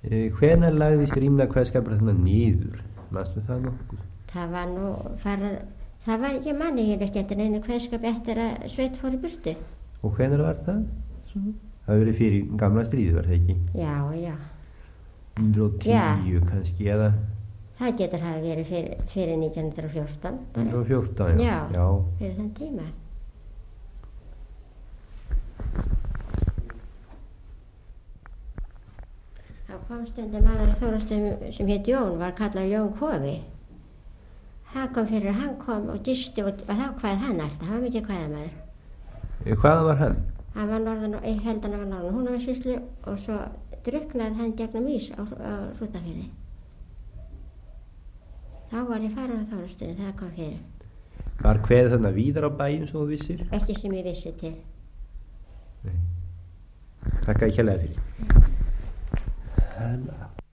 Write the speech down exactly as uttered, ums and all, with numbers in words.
E, hvenær lagðist Grímna kveðskapur þarna niður? Manstu það nokkuð? Það var nú farið, það var, ég manni hér ekki eftir einu kveðskap eftir að Sveinn fór í burtu. Og hvenær var það? Svona? Það hefur verið fyrir gamla stríði, var það ekki? Já, já. hundrað og tíu Já. kannski, eða? Það getur hafi verið fyrir, fyrir nítján hundrað og fjórtán. hundrað og fjórtán, já. Já, já. fyrir þann tíma. Það kom stundum maður á Þórastöðum sem heit Jón, var kallað Jón Kofi. Það kom fyrir, hann kom og gisti og, og þá kvað hann alltaf, hann var mikið kvæðamaður. E, hvaðan var hann? Hann var norðan og ég held hann var norðan Húnavatnssýslu og svo druknaði hann gegnum ís á, á Hrútafirði. Þá var ég farin á Þórastöðum, það kom fyrir. Var kveðið þarna víðar á bæjum svo þú vissir? Ekki sem ég vissi til. Nei. Þakka ég kærlega fyrir.